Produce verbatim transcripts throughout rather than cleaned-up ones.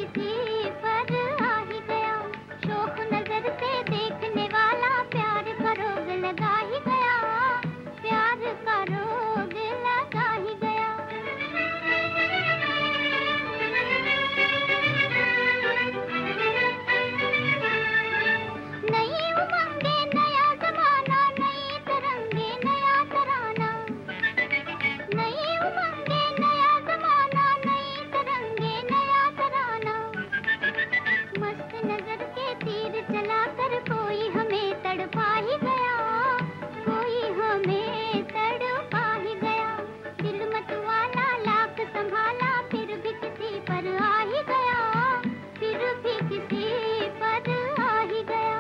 किसी पर आ ही गया, शौक नजर से देखने वाला प्यार का रोग लगा ही गया, प्यार का रोग लगा ही गया। नई उमंगे नया जमाना, नई तरंगे नया तराना, नई उमंगे नया जमाना, नई तरंगे नया तराना। मस्त नजर के तीर चलाकर कोई हमें तड़पा ही गया, कोई हमें तड़पा ही गया। दिल मत वाला लाख संभाला फिर भी किसी पर आ ही गया, फिर भी किसी पर आ ही गया।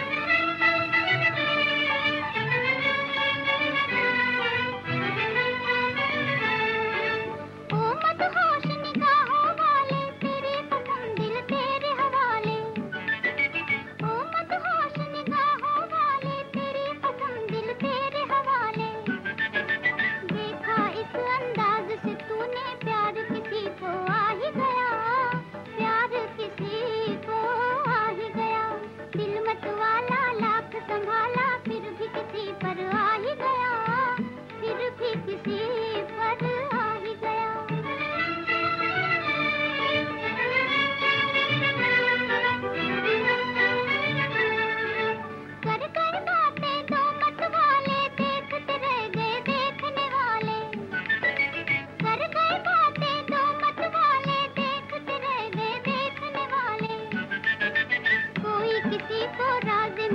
ओ मदहोश निगाहों वाले, तेरे कसम दिल तेरे हवाले। ओ मदहोश निगाहों वाले, तेरे कसम दिल तेरे हवाले। देखा इस अंदाज से तूने, प्यार किसी को आ ही गया, प्यार किसी को आ ही गया। दिल मत वाला लाख संभाला फिर भी किसी पर आ ही गया, फिर भी किसी पर आ ही गया। कर कर बातें दो मत वाले, देखते रह गए देखने वाले। कर कर बातें दो मत वाले, देखते रह गए देखने वाले। कोई किसी को राज